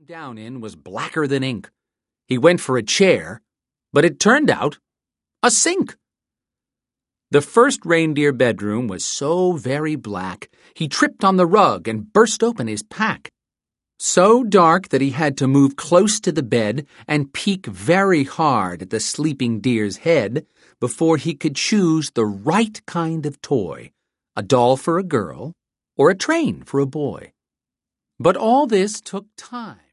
down in was blacker than ink. He went for a chair, but it turned out a sink. The first reindeer bedroom was so very black, he tripped on the rug and burst open his pack. So dark that he had to move close to the bed and peek very hard at the sleeping deer's head before he could choose the right kind of toy, a doll for a girl or a train for a boy. But all this took time.